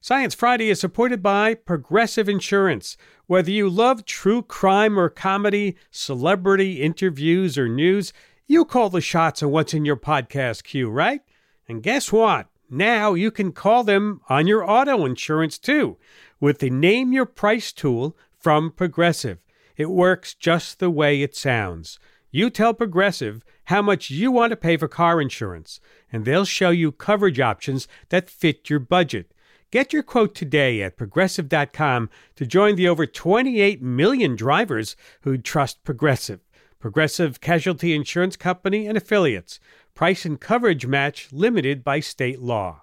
Science Friday is supported by Progressive Insurance. Whether you love true crime or comedy, celebrity interviews or news, you call the shots on what's in your podcast queue, right? And guess what? Now you can call them on your auto insurance too with the Name Your Price tool from Progressive. It works just the way it sounds. You tell Progressive how much you want to pay for car insurance, and they'll show you coverage options that fit your budget. Get your quote today at Progressive.com to join the over 28 million drivers who trust Progressive. Progressive Casualty Insurance Company and Affiliates. Price and coverage match limited by state law.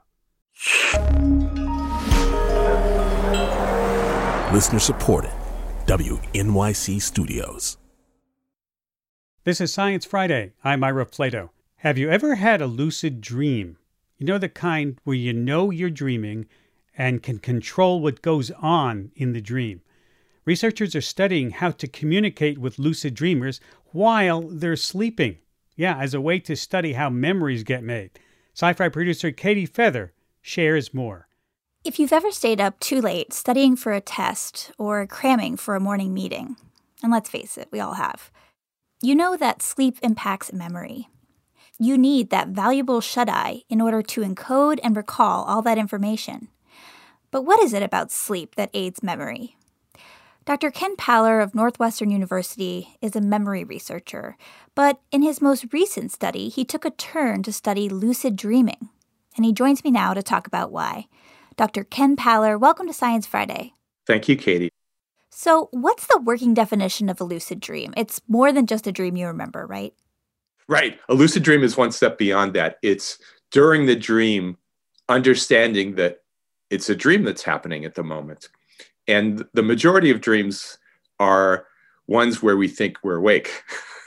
Listener supported. WNYC Studios. This is Science Friday. I'm Ira Flato. Have you ever had a lucid dream? You know, the kind where you know you're dreaming and can control what goes on in the dream. Researchers are studying how to communicate with lucid dreamers while they're sleeping. Yeah, as a way to study how memories get made. Sci-Fi producer Katie Feather shares more. If you've ever stayed up too late studying for a test or cramming for a morning meeting, and let's face it, we all have, you know that sleep impacts memory. You need that valuable shut-eye in order to encode and recall all that information. But what is it about sleep that aids memory? Dr. Ken Paller of Northwestern University is a memory researcher, but in his most recent study, he took a turn to study lucid dreaming. And he joins me now to talk about why. Dr. Ken Paller, welcome to Science Friday. Thank you, Katie. So what's the working definition of a lucid dream? It's more than just a dream you remember, right? Right. A lucid dream is one step beyond that. It's during the dream, understanding that it's a dream that's happening at the moment. And the majority of dreams are ones where we think we're awake.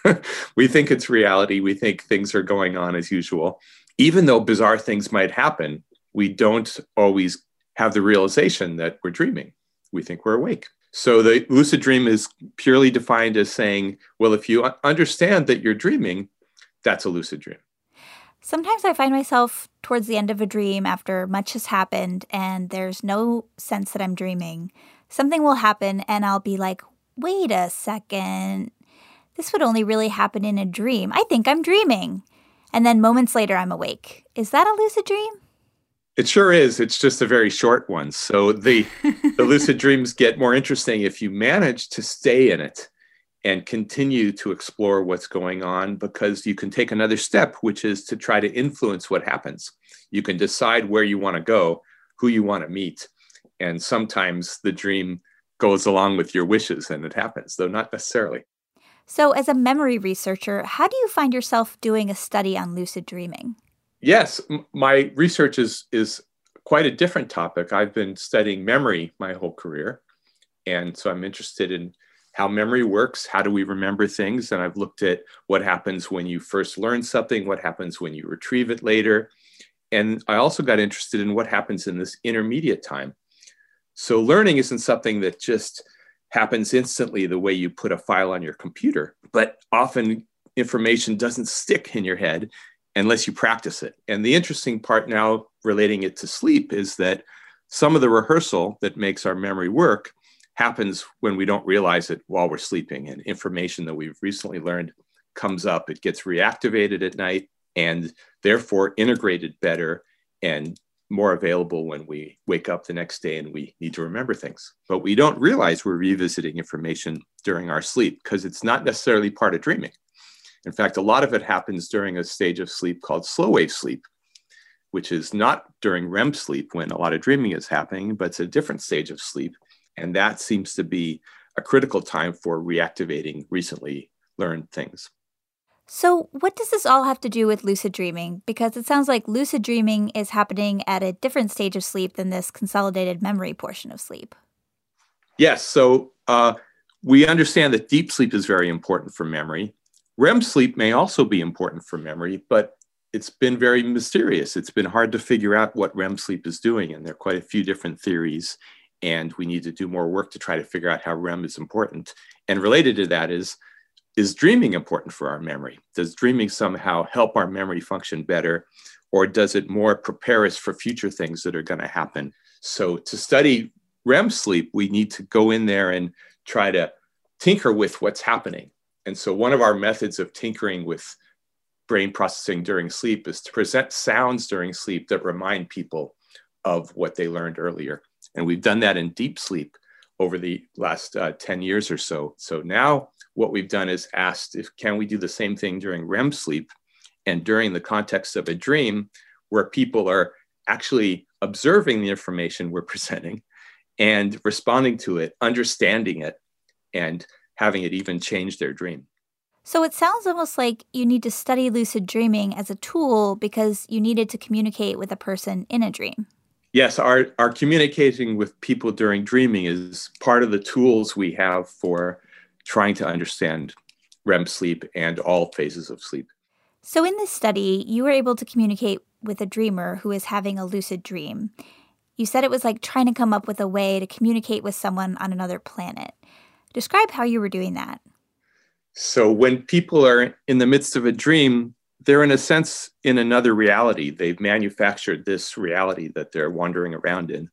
We think it's reality. We think things are going on as usual. Even though bizarre things might happen, we don't always have the realization that we're dreaming. We think we're awake. So the lucid dream is purely defined as saying, well, if you understand that you're dreaming, that's a lucid dream. Sometimes I find myself towards the end of a dream after much has happened and there's no sense that I'm dreaming. Something will happen and I'll be like, wait a second, this would only really happen in a dream. I think I'm dreaming. And then moments later, I'm awake. Is that a lucid dream? It sure is. It's just a very short one. So the lucid dreams get more interesting if you manage to stay in it and continue to explore what's going on, because you can take another step, which is to try to influence what happens. You can decide where you want to go, who you want to meet. And sometimes the dream goes along with your wishes and it happens, though not necessarily. So as a memory researcher, how do you find yourself doing a study on lucid dreaming? Yes, my research is quite a different topic. I've been studying memory my whole career. And so I'm interested in how memory works. How do we remember things? And I've looked at what happens when you first learn something, what happens when you retrieve it later. And I also got interested in what happens in this intermediate time. So learning isn't something that just happens instantly the way you put a file on your computer, but often information doesn't stick in your head unless you practice it. And the interesting part now relating it to sleep is that some of the rehearsal that makes our memory work happens when we don't realize it while we're sleeping, and information that we've recently learned comes up. It gets reactivated at night and therefore integrated better and more available when we wake up the next day and we need to remember things. But we don't realize we're revisiting information during our sleep because it's not necessarily part of dreaming. In fact, a lot of it happens during a stage of sleep called slow wave sleep, which is not during REM sleep when a lot of dreaming is happening, but it's a different stage of sleep. And that seems to be a critical time for reactivating recently learned things. So what does this all have to do with lucid dreaming? Because it sounds like lucid dreaming is happening at a different stage of sleep than this consolidated memory portion of sleep. Yes. So we understand that deep sleep is very important for memory. REM sleep may also be important for memory, but it's been very mysterious. It's been hard to figure out what REM sleep is doing, and there are quite a few different theories, and we need to do more work to try to figure out how REM is important. And related to that is dreaming important for our memory? Does dreaming somehow help our memory function better, or does it more prepare us for future things that are going to happen? So to study REM sleep, we need to go in there and try to tinker with what's happening. And so one of our methods of tinkering with brain processing during sleep is to present sounds during sleep that remind people of what they learned earlier. And we've done that in deep sleep over the last 10 years or so. So now what we've done is asked can we do the same thing during REM sleep and during the context of a dream where people are actually observing the information we're presenting and responding to it, understanding it, and having it even change their dream. So it sounds almost like you need to study lucid dreaming as a tool because you needed to communicate with a person in a dream. Yes, our communicating with people during dreaming is part of the tools we have for trying to understand REM sleep and all phases of sleep. So in this study, you were able to communicate with a dreamer who is having a lucid dream. You said it was like trying to come up with a way to communicate with someone on another planet. Describe how you were doing that. So when people are in the midst of a dream, they're in a sense in another reality. They've manufactured this reality that they're wandering around in.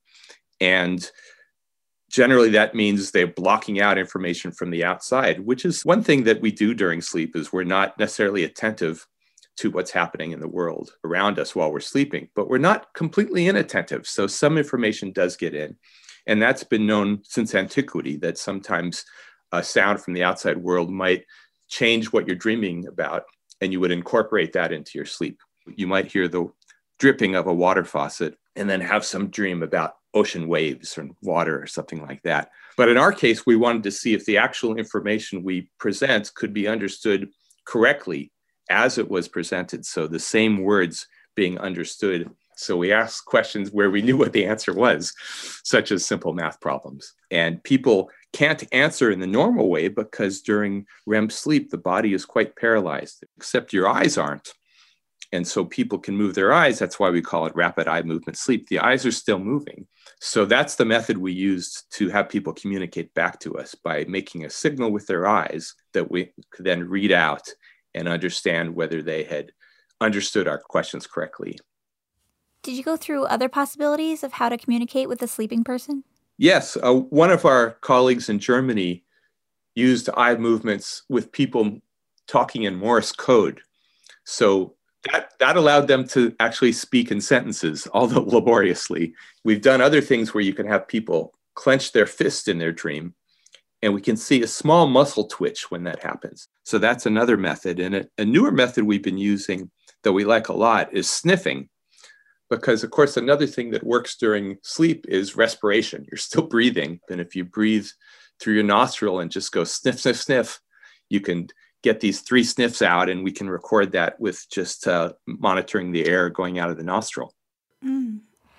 And generally that means they're blocking out information from the outside, which is one thing that we do during sleep is we're not necessarily attentive to what's happening in the world around us while we're sleeping, but we're not completely inattentive. So some information does get in. And that's been known since antiquity that sometimes a sound from the outside world might change what you're dreaming about, and you would incorporate that into your sleep. You might hear the dripping of a water faucet and then have some dream about ocean waves or water or something like that. But in our case, we wanted to see if the actual information we present could be understood correctly as it was presented. So the same words being understood. So we asked questions where we knew what the answer was, such as simple math problems. And people can't answer in the normal way because during REM sleep, the body is quite paralyzed, except your eyes aren't. And so people can move their eyes. That's why we call it rapid eye movement sleep. The eyes are still moving. So that's the method we used to have people communicate back to us by making a signal with their eyes that we could then read out and understand whether they had understood our questions correctly. Did you go through other possibilities of how to communicate with a sleeping person? Yes. One of our colleagues in Germany used eye movements with people talking in Morse code. So that allowed them to actually speak in sentences, although laboriously. We've done other things where you can have people clench their fist in their dream, and we can see a small muscle twitch when that happens. So that's another method. And a newer method we've been using that we like a lot is sniffing. Because, of course, another thing that works during sleep is respiration. You're still breathing. And if you breathe through your nostril and just go sniff, sniff, sniff, you can get these 3 sniffs out, and we can record that with just monitoring the air going out of the nostril. Mm.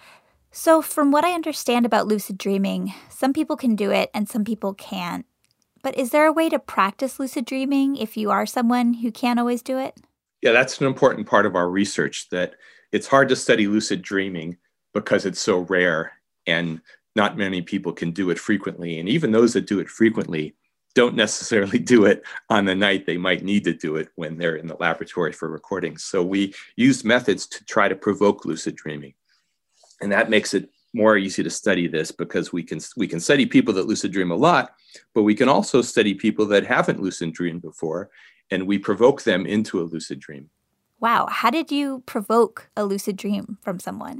So from what I understand about lucid dreaming, some people can do it and some people can't. But is there a way to practice lucid dreaming if you are someone who can't always do it? Yeah, that's an important part of our research, that it's hard to study lucid dreaming because it's so rare and not many people can do it frequently. And even those that do it frequently don't necessarily do it on the night they might need to do it when they're in the laboratory for recordings. So we used methods to try to provoke lucid dreaming. And that makes it more easy to study this because we can study people that lucid dream a lot, but we can also study people that haven't lucid dreamed before, and we provoke them into a lucid dream. Wow. How did you provoke a lucid dream from someone?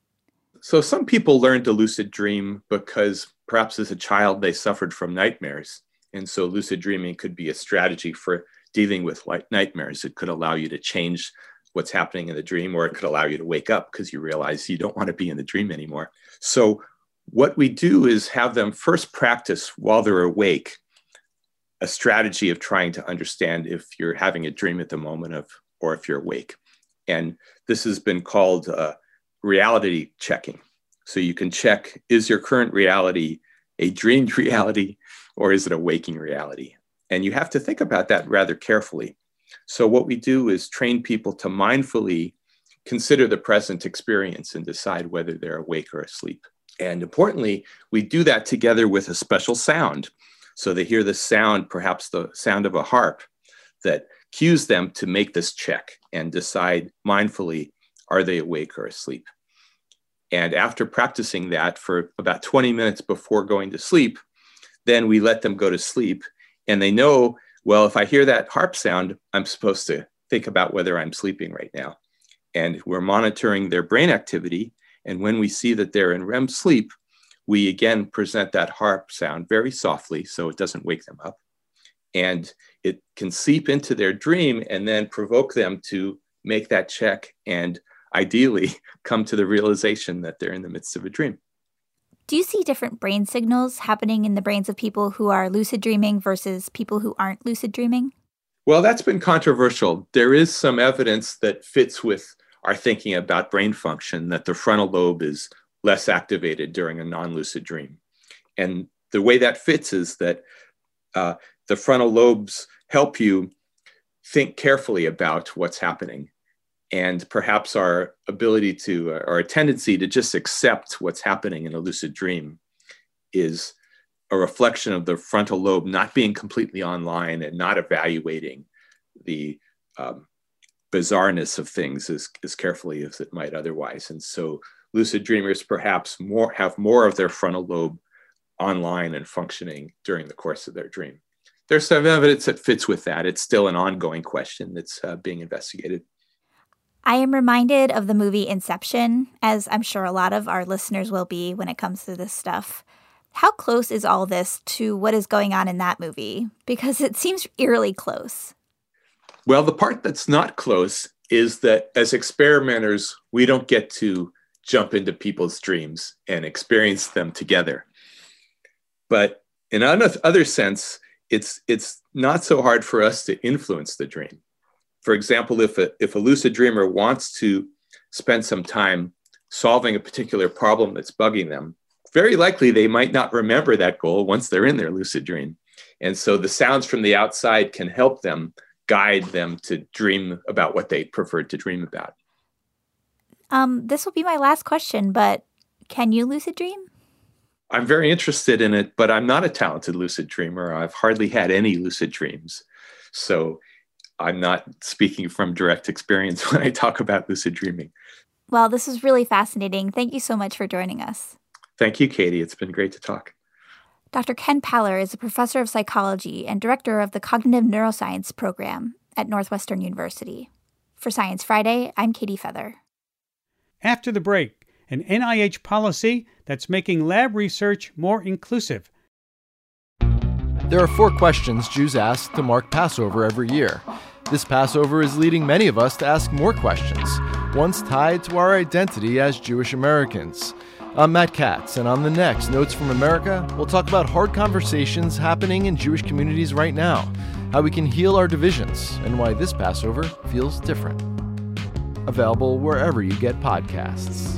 So some people learn to lucid dream because perhaps as a child they suffered from nightmares. And so lucid dreaming could be a strategy for dealing with nightmares. It could allow you to change what's happening in the dream, or it could allow you to wake up because you realize you don't want to be in the dream anymore. So what we do is have them first practice while they're awake a strategy of trying to understand if you're having a dream at the moment or if you're awake. And this has been called reality checking. So you can check, is your current reality a dreamed reality or is it a waking reality? And you have to think about that rather carefully. So what we do is train people to mindfully consider the present experience and decide whether they're awake or asleep. And importantly, we do that together with a special sound. So they hear the sound, perhaps the sound of a harp, that cues them to make this check and decide mindfully, are they awake or asleep? And after practicing that for about 20 minutes before going to sleep, then we let them go to sleep. And they know, well, if I hear that harp sound, I'm supposed to think about whether I'm sleeping right now. And we're monitoring their brain activity. And when we see that they're in REM sleep, we again present that harp sound very softly so it doesn't wake them up. And it can seep into their dream and then provoke them to make that check and ideally come to the realization that they're in the midst of a dream. Do you see different brain signals happening in the brains of people who are lucid dreaming versus people who aren't lucid dreaming? Well, that's been controversial. There is some evidence that fits with our thinking about brain function, that the frontal lobe is less activated during a non-lucid dream. And the way that fits is that the frontal lobes help you think carefully about what's happening. And perhaps our ability to, or a tendency to just accept what's happening in a lucid dream is a reflection of the frontal lobe not being completely online and not evaluating the bizarreness of things as carefully as it might otherwise. And so lucid dreamers perhaps have more of their frontal lobe online and functioning during the course of their dream. There's some evidence that fits with that. It's still an ongoing question that's being investigated. I am reminded of the movie Inception, as I'm sure a lot of our listeners will be when it comes to this stuff. How close is all this to what is going on in that movie? Because it seems eerily close. Well, the part that's not close is that as experimenters, we don't get to jump into people's dreams and experience them together. But in another sense, it's not so hard for us to influence the dream. For example, if a lucid dreamer wants to spend some time solving a particular problem that's bugging them, very likely they might not remember that goal once they're in their lucid dream. And so the sounds from the outside can help them, guide them to dream about what they preferred to dream about. This will be my last question, but can you lucid dream? I'm very interested in it, but I'm not a talented lucid dreamer. I've hardly had any lucid dreams. So I'm not speaking from direct experience when I talk about lucid dreaming. Well, this is really fascinating. Thank you so much for joining us. Thank you, Katie. It's been great to talk. Dr. Ken Paller is a professor of psychology and director of the Cognitive Neuroscience program at Northwestern University. For Science Friday, I'm Katie Feather. After the break, an NIH policy that's making lab research more inclusive. There are 4 questions Jews ask to mark Passover every year. This Passover is leading many of us to ask more questions, ones tied to our identity as Jewish Americans. I'm Matt Katz, and on the next Notes from America, we'll talk about hard conversations happening in Jewish communities right now, how we can heal our divisions, and why this Passover feels different. Available wherever you get podcasts.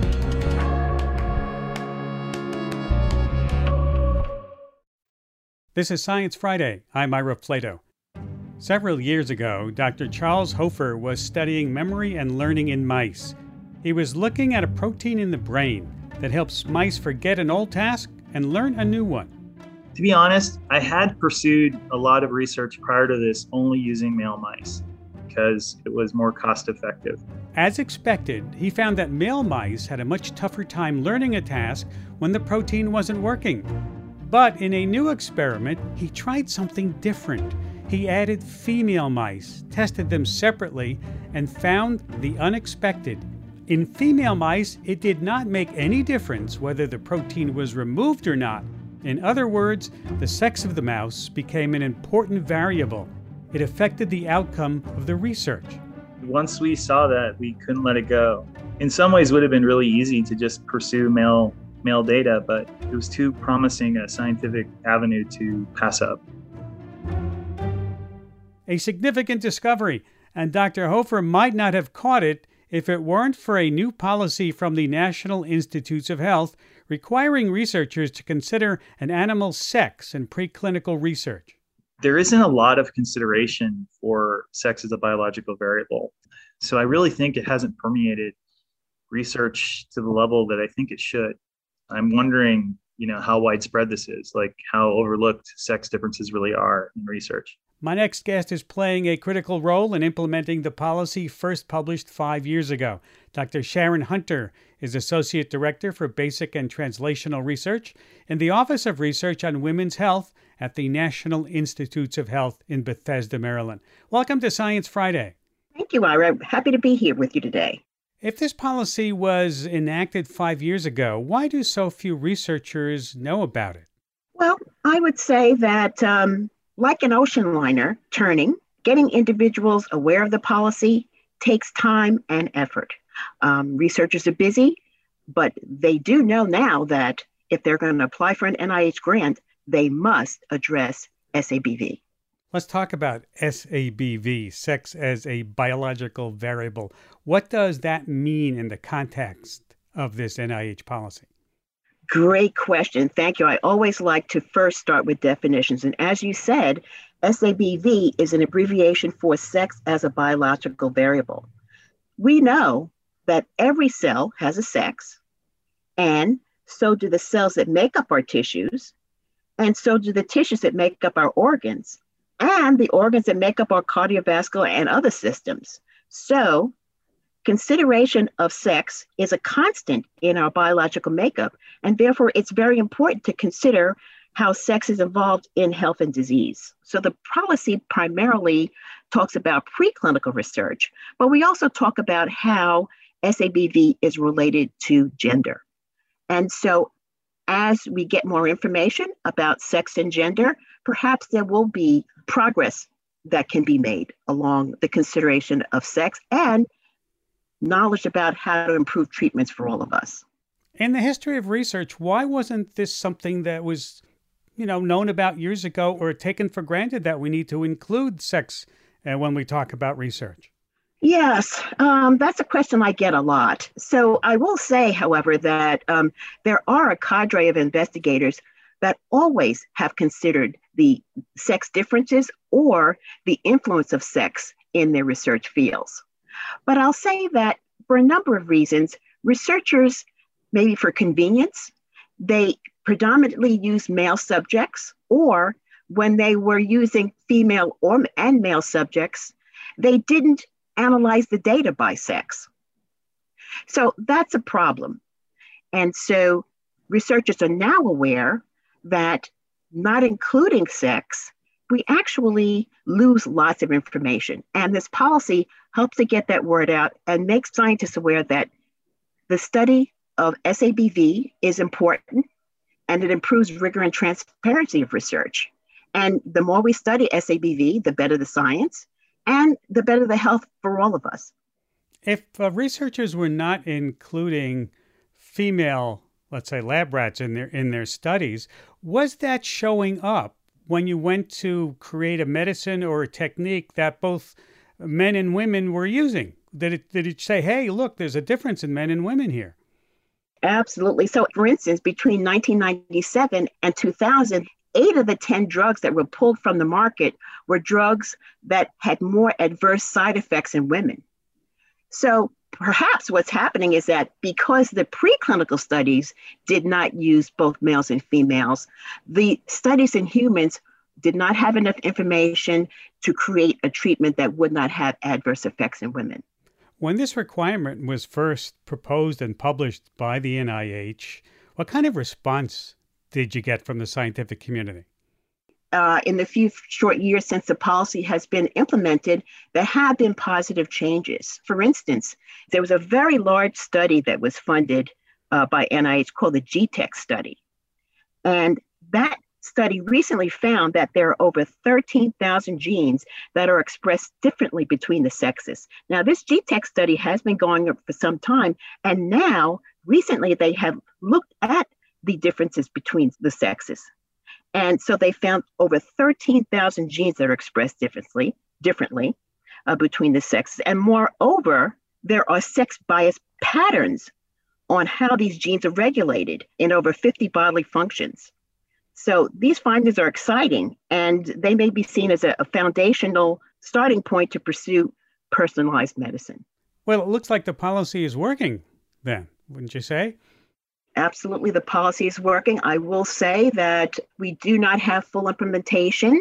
This is Science Friday. I'm Ira Flato. Several years ago, Dr. Charles Hofer was studying memory and learning in mice. He was looking at a protein in the brain that helps mice forget an old task and learn a new one. To be honest, I had pursued a lot of research prior to this only using male mice because it was more cost effective. As expected, he found that male mice had a much tougher time learning a task when the protein wasn't working. But in a new experiment, he tried something different. He added female mice, tested them separately, and found the unexpected. In female mice, it did not make any difference whether the protein was removed or not. In other words, the sex of the mouse became an important variable. It affected the outcome of the research. Once we saw that, we couldn't let it go. In some ways, it would have been really easy to just pursue male data, but it was too promising a scientific avenue to pass up. A significant discovery, and Dr. Hofer might not have caught it if it weren't for a new policy from the National Institutes of Health requiring researchers to consider an animal's sex in preclinical research. There isn't a lot of consideration for sex as a biological variable. So I really think it hasn't permeated research to the level that I think it should. I'm wondering, how widespread this is, like how overlooked sex differences really are in research. My next guest is playing a critical role in implementing the policy first published 5 years ago. Dr. Sharon Hunter is Associate Director for Basic and Translational Research in the Office of Research on Women's Health at the National Institutes of Health in Bethesda, Maryland. Welcome to Science Friday. Thank you, Ira. Happy to be here with you today. If this policy was enacted 5 years ago, why do so few researchers know about it? Well, I would say that like an ocean liner turning, getting individuals aware of the policy takes time and effort. Researchers are busy, but they do know now that if they're going to apply for an NIH grant, they must address SABV. Let's talk about SABV, sex as a biological variable. What does that mean in the context of this NIH policy? Great question. Thank you. I always like to first start with definitions. And as you said, SABV is an abbreviation for sex as a biological variable. We know that every cell has a sex, and so do the cells that make up our tissues, and so do the tissues that make up our organs, and the organs that make up our cardiovascular and other systems. So consideration of sex is a constant in our biological makeup, and therefore it's very important to consider how sex is involved in health and disease. So the policy primarily talks about preclinical research, but we also talk about how SABV is related to gender. And so as we get more information about sex and gender, perhaps there will be progress that can be made along the consideration of sex and knowledge about how to improve treatments for all of us. In the history of research, why wasn't this something that was, known about years ago or taken for granted that we need to include sex when we talk about research? Yes, that's a question I get a lot. So I will say, however, that there are a cadre of investigators that always have considered the sex differences or the influence of sex in their research fields. But I'll say that for a number of reasons, researchers, maybe for convenience, they predominantly use male subjects, or when they were using female and male subjects, they didn't analyze the data by sex. So that's a problem. And so researchers are now aware that not including sex, we actually lose lots of information. And this policy helps to get that word out and makes scientists aware that the study of SABV is important and it improves rigor and transparency of research. And the more we study SABV, the better the science and the better the health for all of us. If researchers were not including female, let's say, lab rats in their studies, was that showing up when you went to create a medicine or a technique that both men and women were using? Did it say, hey, look, there's a difference in men and women here? Absolutely. So, for instance, between 1997 and 2000, 8 of the 10 drugs that were pulled from the market were drugs that had more adverse side effects in women. So perhaps what's happening is that because the preclinical studies did not use both males and females, the studies in humans did not have enough information to create a treatment that would not have adverse effects in women. When this requirement was first proposed and published by the NIH, what kind of response did you get from the scientific community? In the few short years since the policy has been implemented, there have been positive changes. For instance, there was a very large study that was funded by NIH called the GTEx study. And that study recently found that there are over 13,000 genes that are expressed differently between the sexes. Now, this GTEx study has been going on for some time, and now recently they have looked at the differences between the sexes. And so they found over 13,000 genes that are expressed differently between the sexes. And moreover, there are sex bias patterns on how these genes are regulated in over 50 bodily functions. So these findings are exciting, and they may be seen as a foundational starting point to pursue personalized medicine. Well, it looks like the policy is working then, wouldn't you say? Absolutely, the policy is working. I will say that we do not have full implementation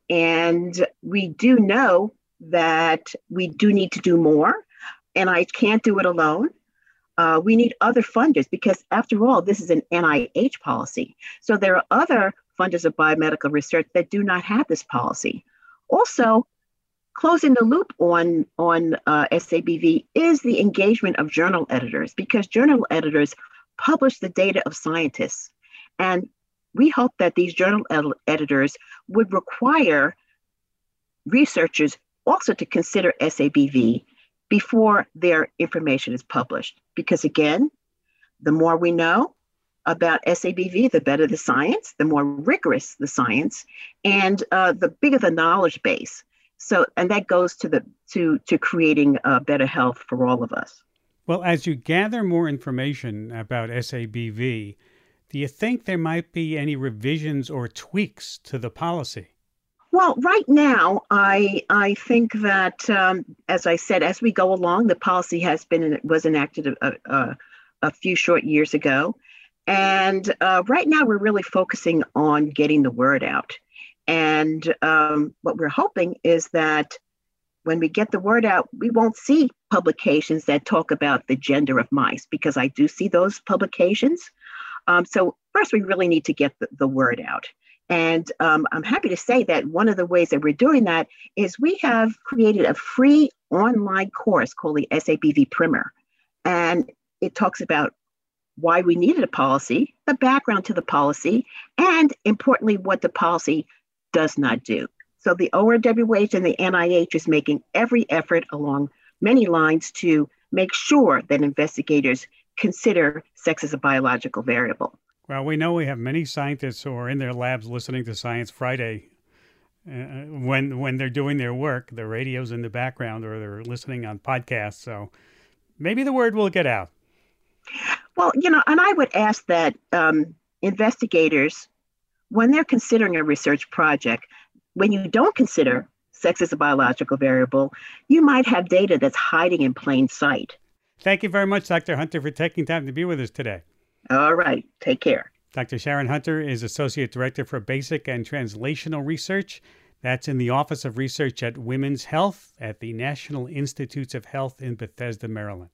And we do know that we do need to do more. NIH can't do it alone. We need other funders because, after all, this is an NIH policy. So there are other funders of biomedical research that do not have this policy. Also, closing the loop on SABV is the engagement of journal editors, because journal editors publish the data of scientists. And we hope that these journal editors would require researchers also to consider SABV before their information is published. Because again, the more we know about SABV, the better the science, the more rigorous the science, and the bigger the knowledge base. So, and that goes to creating better health for all of us. Well, as you gather more information about SABV, do you think there might be any revisions or tweaks to the policy? Well, right now, I think that, as I said, as we go along, the policy was enacted a few short years ago. And right now, we're really focusing on getting the word out. And what we're hoping is that when we get the word out, we won't see publications that talk about the gender of mice, because I do see those publications. So first, we really need to get the word out. And I'm happy to say that one of the ways that we're doing that is we have created a free online course called the SABV Primer. And it talks about why we needed a policy, the background to the policy, and importantly, what the policy does not do. So the ORWH and the NIH is making every effort along many lines to make sure that investigators consider sex as a biological variable. Well, we know we have many scientists who are in their labs listening to Science Friday when they're doing their work. The radio's in the background, or they're listening on podcasts. So maybe the word will get out. Well, and I would ask that investigators, when they're considering a research project, when you don't consider sex as a biological variable, you might have data that's hiding in plain sight. Thank you very much, Dr. Hunter, for taking time to be with us today. All right. Take care. Dr. Sharon Hunter is Associate Director for Basic and Translational Research. That's in the Office of Research at Women's Health at the National Institutes of Health in Bethesda, Maryland.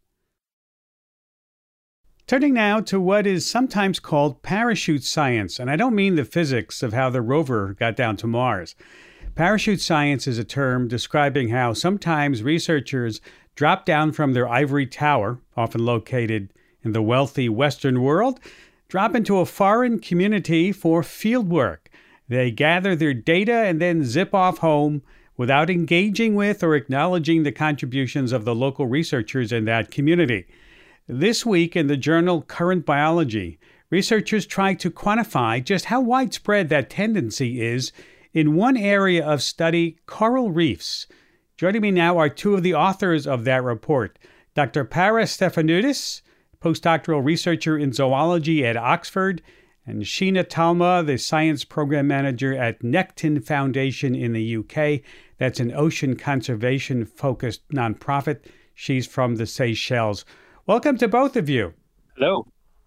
Turning now to what is sometimes called parachute science, and I don't mean the physics of how the rover got down to Mars. Parachute science is a term describing how sometimes researchers drop down from their ivory tower, often located in the wealthy Western world, drop into a foreign community for field work. They gather their data and then zip off home without engaging with or acknowledging the contributions of the local researchers in that community. This week in the journal Current Biology, researchers try to quantify just how widespread that tendency is in one area of study, coral reefs. Joining me now are two of the authors of that report, Dr. Paris Stefanidis, postdoctoral researcher in zoology at Oxford, and Sheena Talma, the science program manager at Necton Foundation in the UK. That's an ocean conservation-focused nonprofit. She's from the Seychelles. Welcome to both of you. Hello.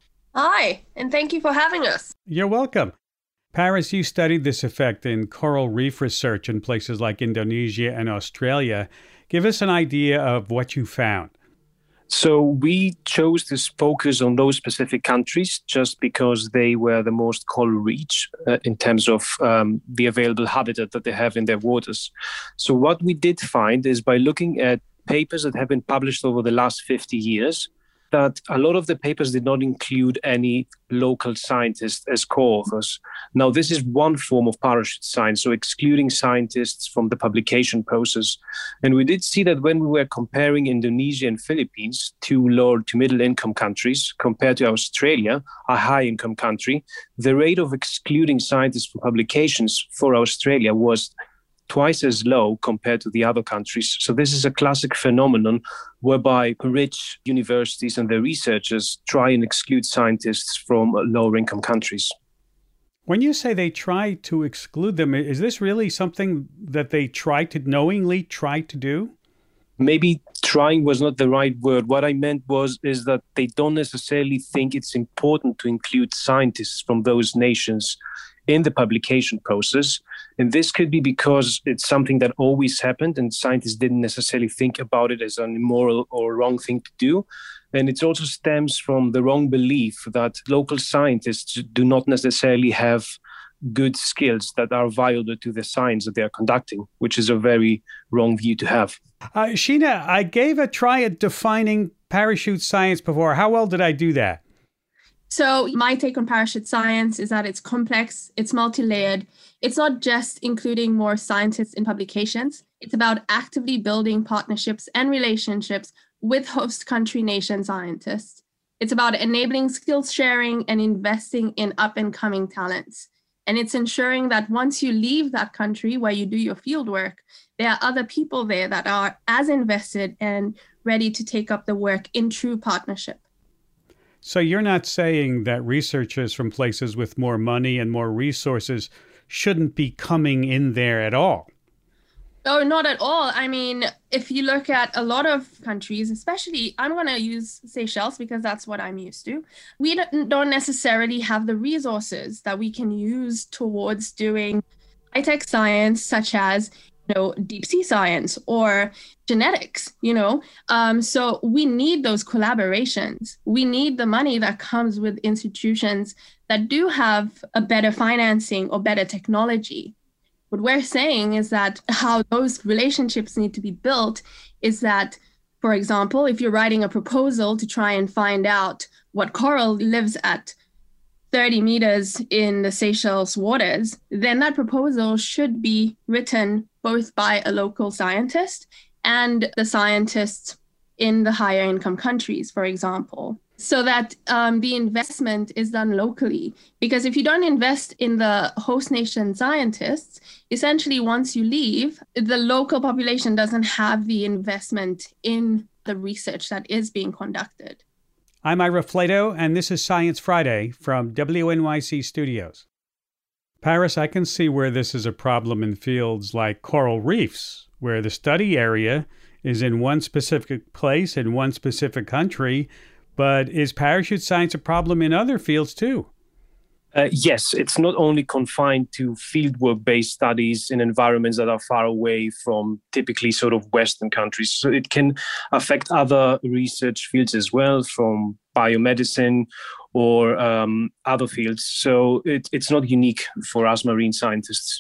Hi, and thank you for having us. You're welcome. Paris, you studied this effect in coral reef research in places like Indonesia and Australia. Give us an idea of what you found. So we chose to focus on those specific countries just because they were the most coral-rich in terms of the available habitat that they have in their waters. So what we did find is, by looking at papers that have been published over the last 50 years, that a lot of the papers did not include any local scientists as co-authors. Now, this is one form of parachute science, so excluding scientists from the publication process. And we did see that when we were comparing Indonesia and Philippines, two low to middle income countries, compared to Australia, a high income country, the rate of excluding scientists from publications for Australia was twice as low compared to the other countries. So this is a classic phenomenon whereby rich universities and their researchers try and exclude scientists from lower income countries. When you say they try to exclude them, is this really something that they knowingly try to do? Maybe trying was not the right word. What I meant is that they don't necessarily think it's important to include scientists from those nations in the publication process. And this could be because it's something that always happened and scientists didn't necessarily think about it as an immoral or wrong thing to do. And it also stems from the wrong belief that local scientists do not necessarily have good skills that are valuable to the science that they are conducting, which is a very wrong view to have. Sheena, I gave a try at defining parachute science before. How well did I do that? So my take on parachute science is that it's complex, it's multi-layered. It's not just including more scientists in publications. It's about actively building partnerships and relationships with host country nation scientists. It's about enabling skills sharing and investing in up-and-coming talents. And it's ensuring that once you leave that country where you do your field work, there are other people there that are as invested and ready to take up the work in true partnership. So you're not saying that researchers from places with more money and more resources shouldn't be coming in there at all? Oh, not at all. I mean, if you look at a lot of countries, especially, I'm going to use Seychelles because that's what I'm used to. We don't necessarily have the resources that we can use towards doing high-tech science, such as deep sea science or genetics, So we need those collaborations. We need the money that comes with institutions that do have a better financing or better technology. What we're saying is that how those relationships need to be built is that, for example, if you're writing a proposal to try and find out what coral lives at 30 meters in the Seychelles waters, then that proposal should be written both by a local scientist and the scientists in the higher income countries, for example, so that the investment is done locally. Because if you don't invest in the host nation scientists, essentially once you leave, the local population doesn't have the investment in the research that is being conducted. I'm Ira Flato, and this is Science Friday from WNYC Studios. Paris, I can see where this is a problem in fields like coral reefs, where the study area is in one specific place in one specific country, but is parachute science a problem in other fields too? Yes, it's not only confined to fieldwork-based studies in environments that are far away from typically sort of Western countries. So it can affect other research fields as well, from biomedicine or other fields. So it's not unique for us marine scientists.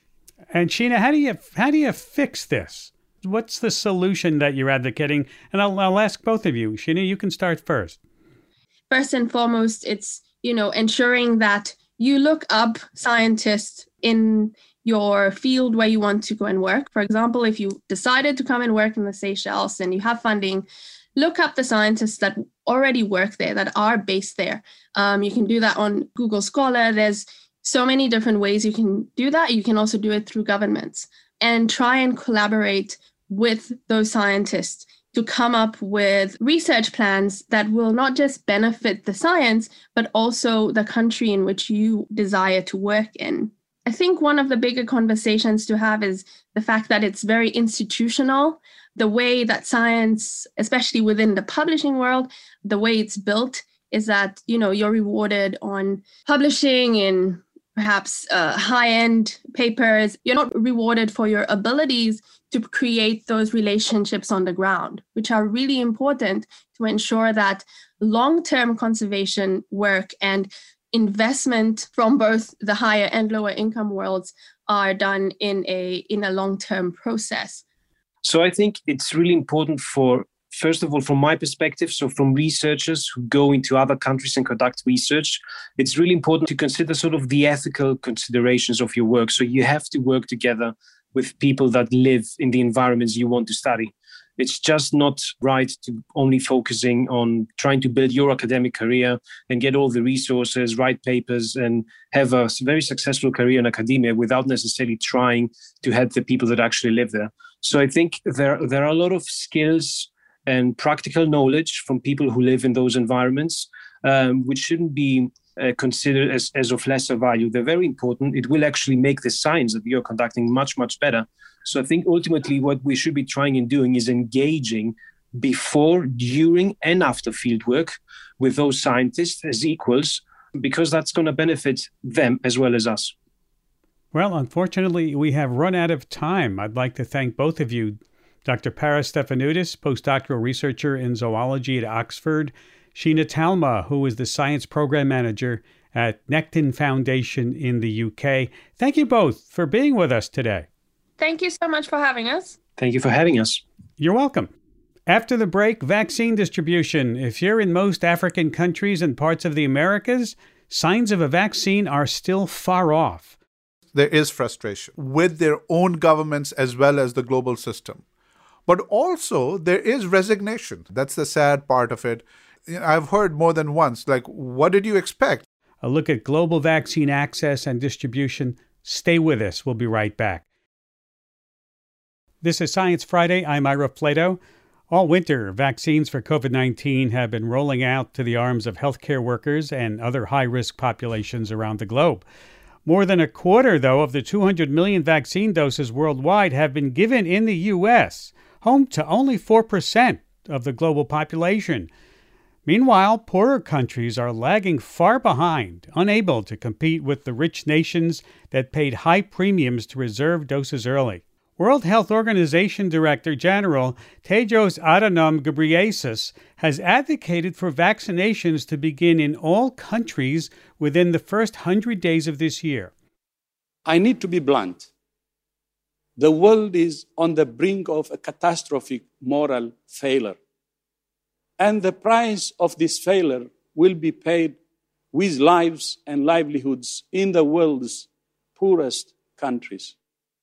And Sheena, how do you fix this? What's the solution that you're advocating? And I'll ask both of you. Sheena, you can start first. First and foremost, it's ensuring that you look up scientists in your field where you want to go and work. For example, if you decided to come and work in the Seychelles and you have funding, look up the scientists that already work there, that are based there. You can do that on Google Scholar. There's so many different ways you can do that. You can also do it through governments and try and collaborate with those scientists to come up with research plans that will not just benefit the science, but also the country in which you desire to work in. I think one of the bigger conversations to have is the fact that it's very institutional. The way that science, especially within the publishing world, the way it's built is that, you're rewarded on publishing in perhaps high-end papers. You're not rewarded for your abilities to create those relationships on the ground, which are really important to ensure that long-term conservation work and investment from both the higher and lower income worlds are done in a long-term process. So I think it's really important first of all, from my perspective, so from researchers who go into other countries and conduct research, it's really important to consider sort of the ethical considerations of your work. So you have to work together with people that live in the environments you want to study. It's just not right to only focusing on trying to build your academic career and get all the resources, write papers, and have a very successful career in academia without necessarily trying to help the people that actually live there. So I think there are a lot of skills and practical knowledge from people who live in those environments, which shouldn't be considered as of lesser value. They're very important. It will actually make the science that you're conducting much, much better. So I think ultimately what we should be trying and doing is engaging before, during, and after fieldwork with those scientists as equals, because that's going to benefit them as well as us. Well, unfortunately, we have run out of time. I'd like to thank both of you, Dr. Paris Stefanidis, postdoctoral researcher in zoology at Oxford, Sheena Talma, who is the science program manager at Necton Foundation in the UK. Thank you both for being with us today. Thank you so much for having us. Thank you for having us. You're welcome. After the break, vaccine distribution. If you're in most African countries and parts of the Americas, signs of a vaccine are still far off. There is frustration with their own governments as well as the global system. But also there is resignation. That's the sad part of it. I've heard more than once, like, what did you expect? A look at global vaccine access and distribution. Stay with us. We'll be right back. This is Science Friday. I'm Ira Flato. All winter, vaccines for COVID-19 have been rolling out to the arms of healthcare workers and other high-risk populations around the globe. More than a quarter, though, of the 200 million vaccine doses worldwide have been given in the U.S., home to only 4% of the global population. Meanwhile, poorer countries are lagging far behind, unable to compete with the rich nations that paid high premiums to reserve doses early. World Health Organization Director General Tedros Adhanom Ghebreyesus has advocated for vaccinations to begin in all countries within the first 100 days of this year. I need to be blunt. The world is on the brink of a catastrophic moral failure. And the price of this failure will be paid with lives and livelihoods in the world's poorest countries.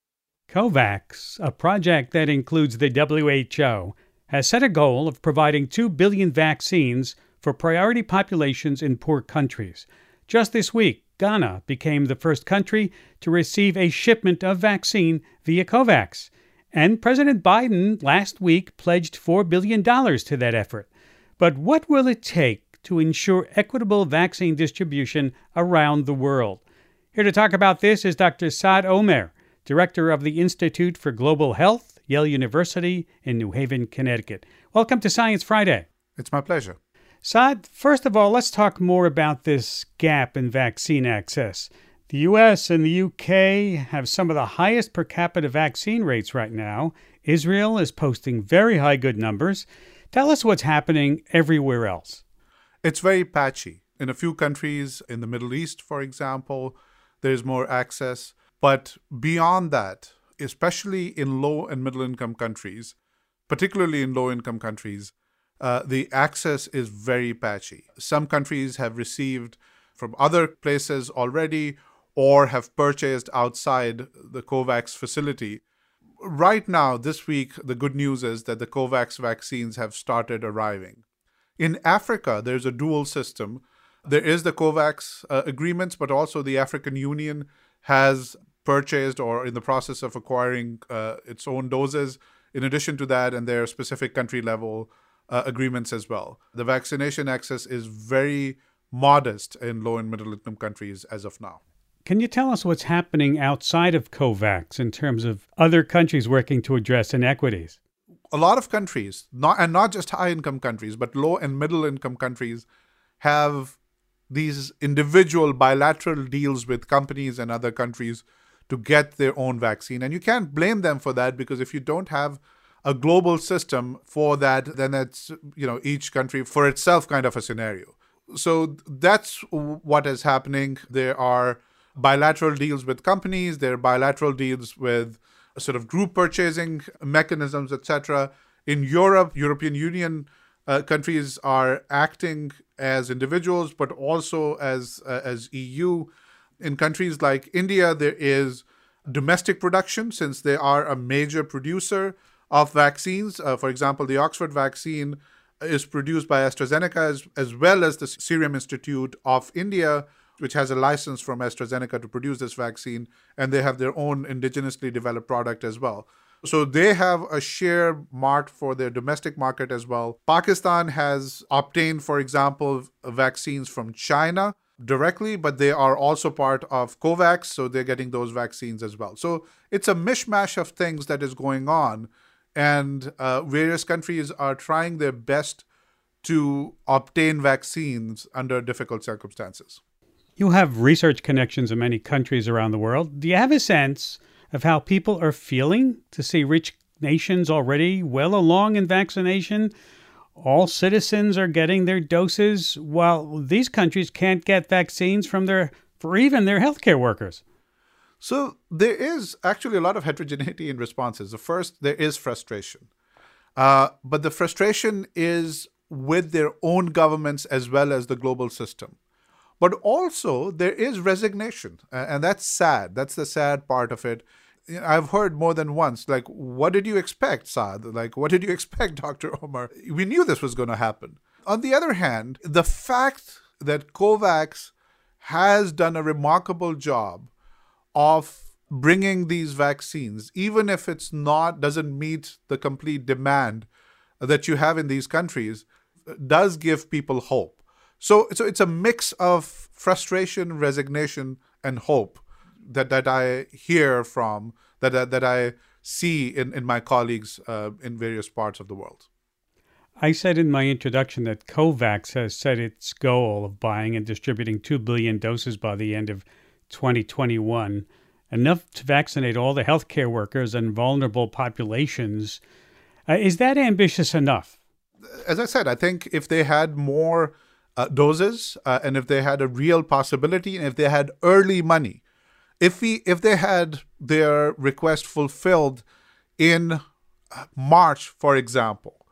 COVAX, a project that includes the WHO, has set a goal of providing 2 billion vaccines for priority populations in poor countries. Just this week, Ghana became the first country to receive a shipment of vaccine via COVAX. And President Biden last week pledged $4 billion to that effort. But what will it take to ensure equitable vaccine distribution around the world? Here to talk about this is Dr. Saad Omer, Director of the Institute for Global Health, Yale University in New Haven, Connecticut. Welcome to Science Friday. It's my pleasure. Saad, first of all, let's talk more about this gap in vaccine access. The U.S. and the U.K. have some of the highest per capita vaccine rates right now. Israel is posting very high good numbers. Tell us what's happening everywhere else. It's very patchy. In a few countries, in the Middle East, for example, there's more access. But beyond that, especially in low and middle income countries, particularly in low income countries, the access is very patchy. Some countries have received from other places already or have purchased outside the COVAX facility. Right now, this week, the good news is that the COVAX vaccines have started arriving. In Africa, there's a dual system. There is the COVAX agreements, but also the African Union has purchased or in the process of acquiring its own doses. In addition to that, and there are specific country level agreements as well. The vaccination access is very modest in low and middle income countries as of now. Can you tell us what's happening outside of COVAX in terms of other countries working to address inequities? A lot of countries, not just high income countries, but low and middle income countries have these individual bilateral deals with companies and other countries to get their own vaccine. And you can't blame them for that, because if you don't have a global system for that, then it's, each country for itself kind of a scenario. So that's what is happening. There are bilateral deals with companies, there are bilateral deals with sort of group purchasing mechanisms, etc. In Europe, European Union countries are acting as individuals, but also as EU. In countries like India, there is domestic production, since they are a major producer of vaccines. For example, the Oxford vaccine is produced by AstraZeneca as well as the Serum Institute of India, which has a license from AstraZeneca to produce this vaccine, and they have their own indigenously developed product as well. So they have a share marked for their domestic market as well. Pakistan has obtained, for example, vaccines from China. directly, but they are also part of COVAX, so they're getting those vaccines as well. So it's a mishmash of things that is going on, and various countries are trying their best to obtain vaccines under difficult circumstances. You have research connections in many countries around the world. Do you have a sense of how people are feeling to see rich nations already well along in vaccination? All citizens are getting their doses, while these countries can't get vaccines for even their healthcare workers. So there is actually a lot of heterogeneity in responses. First, there is frustration. But the frustration is with their own governments as well as the global system. But also there is resignation, and that's sad. That's the sad part of it. I've heard more than once, like, what did you expect, Saad? Like, what did you expect, Dr. Omar? We knew this was going to happen. On the other hand, the fact that COVAX has done a remarkable job of bringing these vaccines, even if doesn't meet the complete demand that you have in these countries, does give people hope. So it's a mix of frustration, resignation, and hope that I hear from, that I see in my colleagues in various parts of the world. I said in my introduction that COVAX has set its goal of buying and distributing 2 billion doses by the end of 2021, enough to vaccinate all the healthcare workers and vulnerable populations. Is that ambitious enough? As I said, I think if they had more doses and if they had a real possibility and if they had early money, if they had their request fulfilled in March, for example,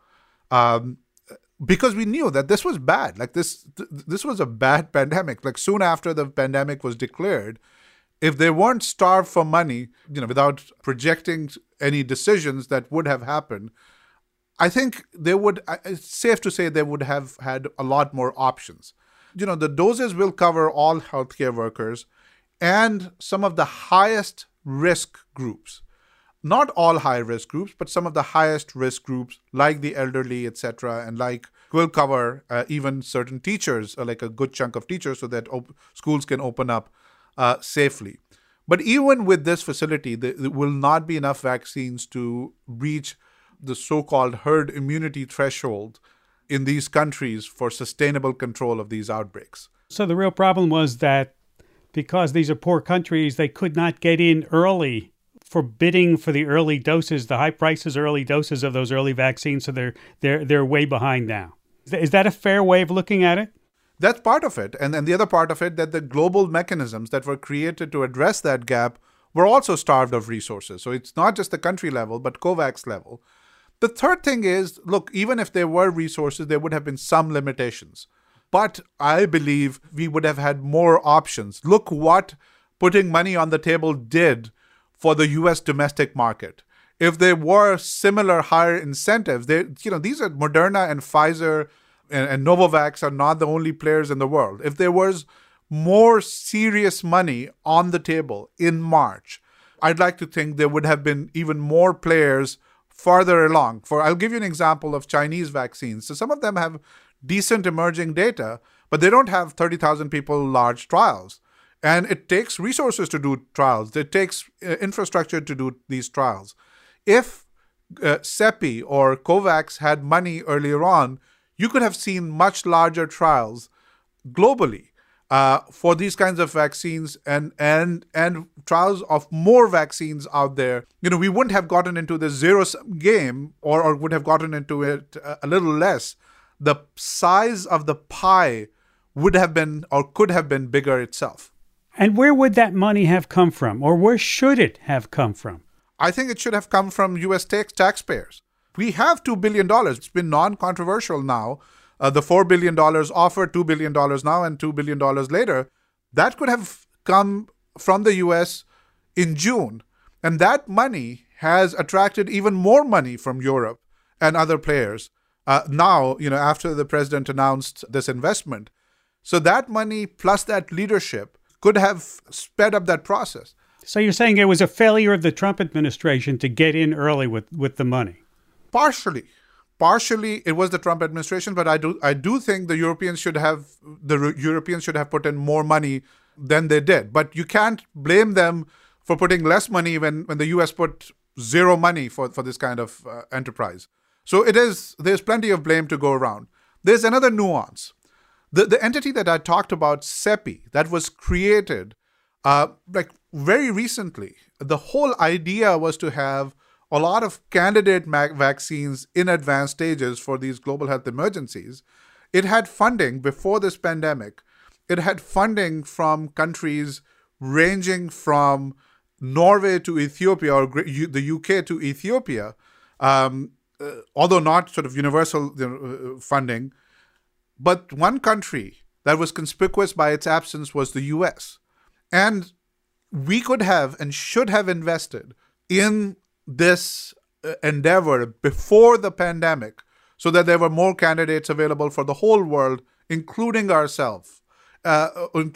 because we knew that this was bad, like this was a bad pandemic. Like soon after the pandemic was declared, if they weren't starved for money, without projecting any decisions that would have happened, I think it's safe to say they would have had a lot more options. The doses will cover all healthcare workers and some of the highest risk groups. Not all high risk groups, but some of the highest risk groups, like the elderly, etc., and will cover even certain teachers, like a good chunk of teachers, so that schools can open up safely. But even with this facility, there will not be enough vaccines to reach the so-called herd immunity threshold in these countries for sustainable control of these outbreaks. So the real problem was that because these are poor countries, they could not get in early for bidding for the early doses, the high prices, early doses of those early vaccines. So they're way behind now. Is that a fair way of looking at it? That's part of it. And the other part of it, that the global mechanisms that were created to address that gap were also starved of resources. So it's not just the country level, but COVAX level. The third thing is, look, even if there were resources, there would have been some limitations. But I believe we would have had more options. Look what putting money on the table did for the U.S. domestic market. If there were similar higher incentives, these are Moderna and Pfizer and Novavax are not the only players in the world. If there was more serious money on the table in March, I'd like to think there would have been even more players farther along. I'll give you an example of Chinese vaccines. So some of them have decent emerging data, but they don't have 30,000 people large trials. And it takes resources to do trials. It takes infrastructure to do these trials. If CEPI or COVAX had money earlier on, you could have seen much larger trials globally for these kinds of vaccines and trials of more vaccines out there. We wouldn't have gotten into the zero-sum game or would have gotten into it a little less. The size of the pie would have been or could have been bigger itself. And where would that money have come from, or where should it have come from? I think it should have come from U.S. taxpayers. We have $2 billion. It's been non-controversial now. The $4 billion offered, $2 billion now, and $2 billion later. That could have come from the U.S. in June. And that money has attracted even more money from Europe and other players. Now, after the president announced this investment. So that money plus that leadership could have sped up that process. So you're saying it was a failure of the Trump administration to get in early with the money? Partially. partially it was the Trump administration, but I do think the Europeans should have put in more money than they did. But you can't blame them for putting less money when the US put zero money for this kind of enterprise. So there's plenty of blame to go around. There's another nuance. The entity that I talked about, CEPI, that was created very recently, the whole idea was to have a lot of candidate vaccines in advanced stages for these global health emergencies. It had funding before this pandemic. It had funding from countries ranging from Norway to Ethiopia, or the UK to Ethiopia, although not sort of universal funding. But one country that was conspicuous by its absence was the US. And we could have and should have invested in this endeavor before the pandemic so that there were more candidates available for the whole world, including ourselves. And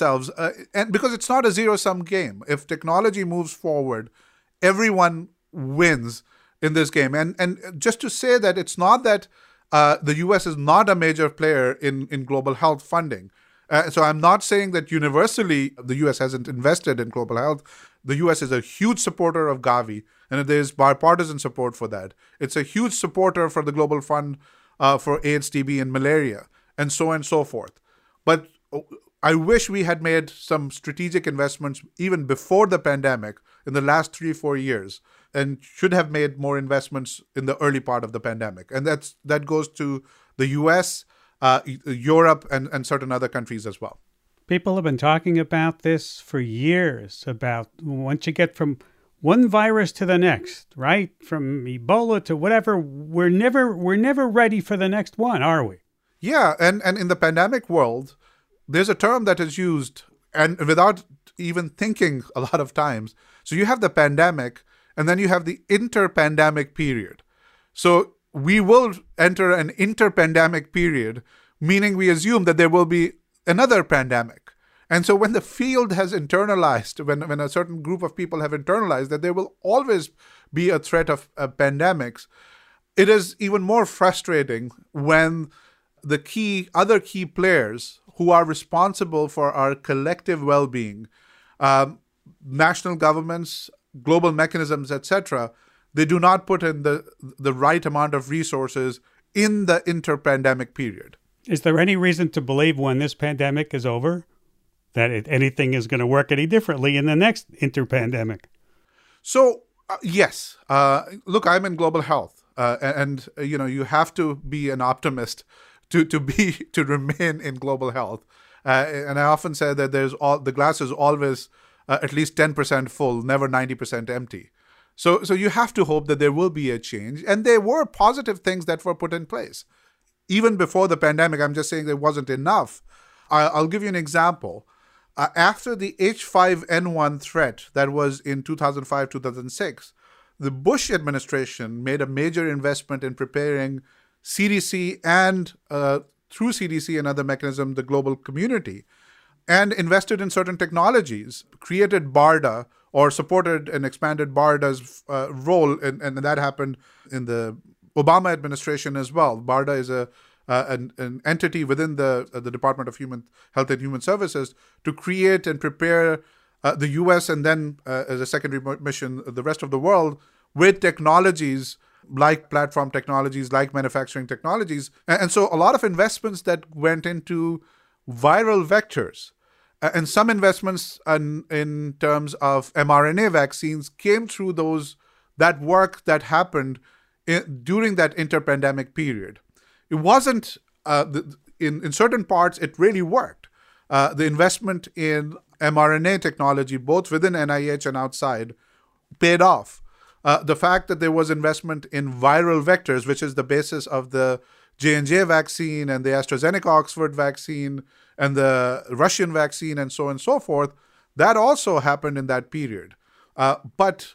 because it's not a zero-sum game. If technology moves forward, everyone wins in this game. And just to say that it's not that the US is not a major player in global health funding. So I'm not saying that universally the US hasn't invested in global health. The US is a huge supporter of Gavi, and there's bipartisan support for that. It's a huge supporter for the Global Fund for AIDS, TB, and malaria, and so on and so forth. But I wish we had made some strategic investments even before the pandemic in the last 3-4 years, and should have made more investments in the early part of the pandemic. And that goes to the US, Europe, and certain other countries as well. People have been talking about this for years, about once you get from one virus to the next, right? From Ebola to whatever, we're never ready for the next one, are we? Yeah, and in the pandemic world, there's a term that is used, and without even thinking a lot of times. So you have the pandemic, and then you have the interpandemic period. So we will enter an interpandemic period, meaning we assume that there will be another pandemic. And so when the field has internalized, when a certain group of people have internalized that there will always be a threat of pandemics, it is even more frustrating when the other key players who are responsible for our collective well-being, national governments, global mechanisms, etc., they do not put in the right amount of resources in the interpandemic period. Is there any reason to believe when this pandemic is over that anything is going to work any differently in the next interpandemic? So, yes. Look, I'm in global health, and you have to be an optimist to remain in global health. And I often say that the glass is always at least 10% full, never 90% empty. So you have to hope that there will be a change. And there were positive things that were put in place. Even before the pandemic, I'm just saying there wasn't enough. I'll give you an example. After the H5N1 threat that was in 2005, 2006, the Bush administration made a major investment in preparing CDC and through CDC and other mechanisms, the global community, and invested in certain technologies, created BARDA, or supported and expanded BARDA's role, and that happened in the Obama administration as well. BARDA is an entity within the Department of Health and Human Services to create and prepare the U.S. and then as a secondary mission, the rest of the world with technologies like platform technologies, like manufacturing technologies. And so a lot of investments that went into viral vectors and some investments in terms of mRNA vaccines came through that work that happened during that interpandemic period. It wasn't, in certain parts, it really worked. The investment in mRNA technology, both within NIH and outside, paid off. The fact that there was investment in viral vectors, which is the basis of the J&J vaccine and the AstraZeneca Oxford vaccine and the Russian vaccine and so on and so forth, that also happened in that period. But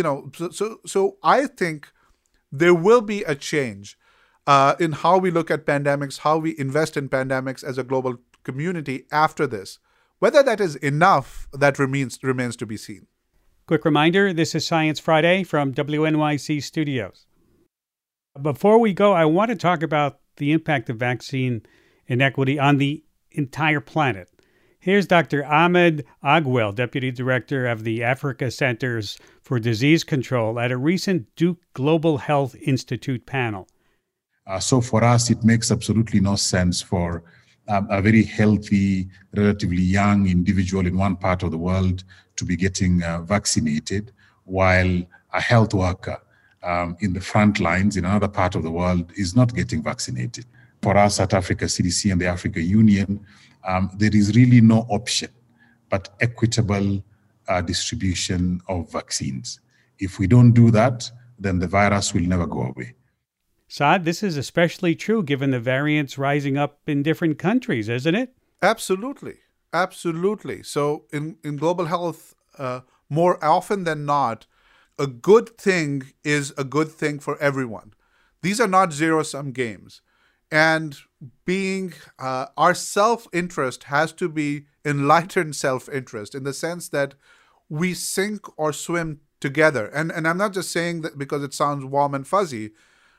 I think there will be a change in how we look at pandemics, how we invest in pandemics as a global community after this. Whether that is enough, that remains to be seen. Quick reminder, this is Science Friday from WNYC Studios. Before we go, I want to talk about the impact of vaccine inequity on the entire planet. Here's Dr. Ahmed Agwel, Deputy Director of the Africa Centers for Disease Control at a recent Duke Global Health Institute panel. So for us, it makes absolutely no sense for a very healthy, relatively young individual in one part of the world to be getting vaccinated, while a health worker in the front lines in another part of the world is not getting vaccinated. For us at Africa CDC and the Africa Union, there is really no option but equitable distribution of vaccines. If we don't do that, then the virus will never go away. Saad, this is especially true given the variants rising up in different countries, isn't it? Absolutely. Absolutely. So in global health, more often than not, a good thing is a good thing for everyone. These are not zero-sum games. And being our self-interest has to be enlightened self-interest in the sense that we sink or swim together. And I'm not just saying that because it sounds warm and fuzzy.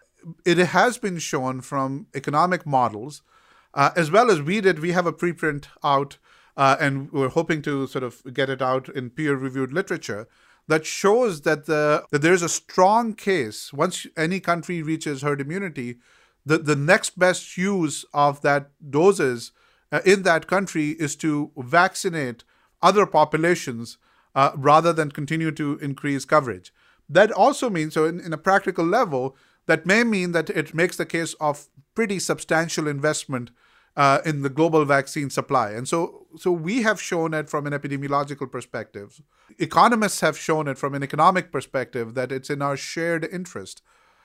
It has been shown from economic models, as well as we have a preprint out, and we're hoping to sort of get it out in peer-reviewed literature, that shows that there's a strong case, once any country reaches herd immunity, the next best use of that doses in that country is to vaccinate other populations rather than continue to increase coverage. That also means, so in a practical level, that may mean that it makes the case of pretty substantial investment in the global vaccine supply. And so we have shown it from an epidemiological perspective. Economists have shown it from an economic perspective that it's in our shared interest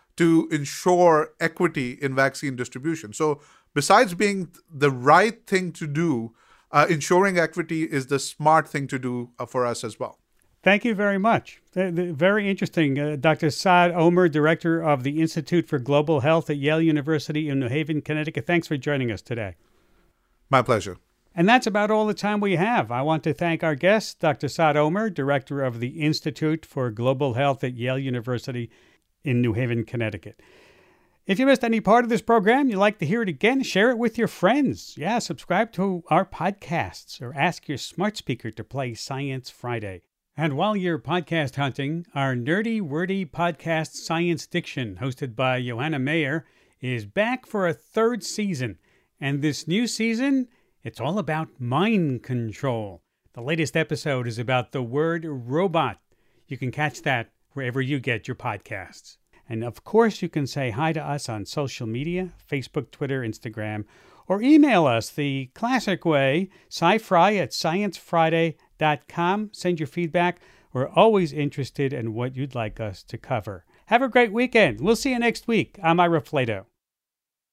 to ensure equity in vaccine distribution. So besides being the right thing to do, ensuring equity is the smart thing to do for us as well. Thank you very much. Very interesting. Dr. Saad Omer, Director of the Institute for Global Health at Yale University in New Haven, Connecticut. Thanks for joining us today. My pleasure. And that's about all the time we have. I want to thank our guest, Dr. Saad Omer, Director of the Institute for Global Health at Yale University in New Haven, Connecticut. If you missed any part of this program, you'd like to hear it again, share it with your friends. Yeah, subscribe to our podcasts or ask your smart speaker to play Science Friday. And while you're podcast hunting, our nerdy, wordy podcast Science Diction, hosted by Johanna Mayer, is back for a third season. And this new season, it's all about mind control. The latest episode is about the word robot. You can catch that wherever you get your podcasts. And of course, you can say hi to us on social media, Facebook, Twitter, Instagram, or email us the classic way, scifry@sciencefriday.com. Send your feedback. We're always interested in what you'd like us to cover. Have a great weekend. We'll see you next week. I'm Ira Flato.